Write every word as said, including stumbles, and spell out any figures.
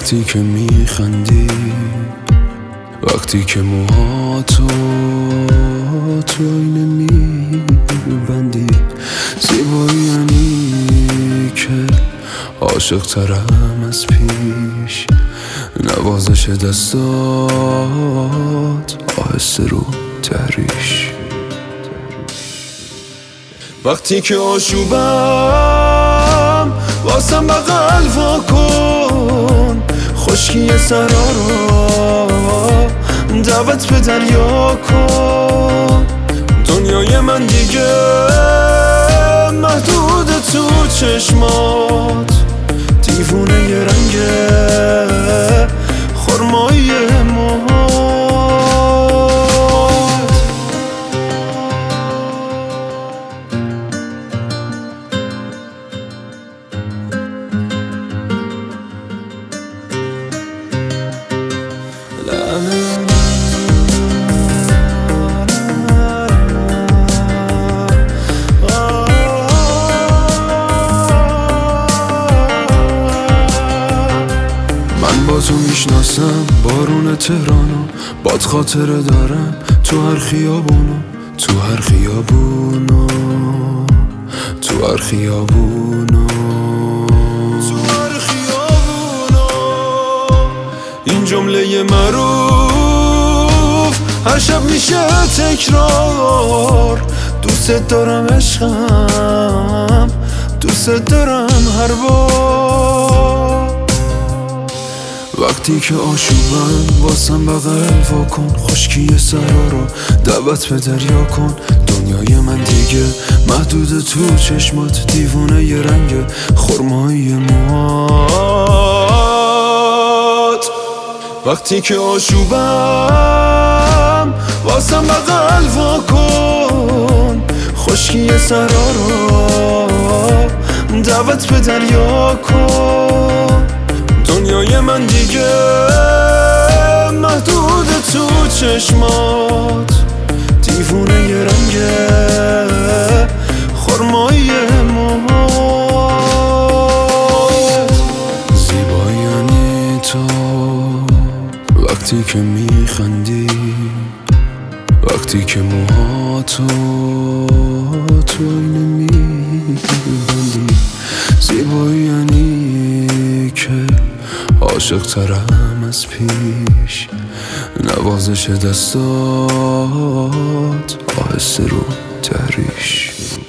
وقتی که میخندی، وقتی که موهاتو تو آینه میبندی، زیبایی یعنی که عاشق ترم از پیش، نوازش دستات آهسته رو تحریش. وقتی که آشوبم واسم بغل وا کن، خشکی سرا رو دعوت به دریا کن. دنیای من دیگه محدود تو چشمات، دیوونه ی رنگ خرمایی موهات. من با تو میشناسم بارون تهرانو، باد خاطره دارم تو هر خیابونو، تو هر خیابونو، تو هر خیابونو، تو هر خیابونو. این جمله معروف هر شب میشه تکرار، دوست دارم عشقم، دوست دارم هر بار. وقتی که آشوبم واسم بغل وا کن، خشکی سرا رو دعوت به دریا کن. دنیای من دیگه محدود تو چشمات، دیوونه ی رنگ خرمایی موهات. وقتی که آشوبم واسم بغل وا کن، خشکی سرا رو دعوت به دریا کن. دنیای من دیگه محدود تو چشمات، دیوونه ی رنگ خرمایی موهات. زیبایی یعنی تو وقتی که میخندی، وقتی که موهاتو تو آینه میبندی، زیبایی یعنی که عاشق ترم از پیش، نوازش دستات آهسته رو تحریش.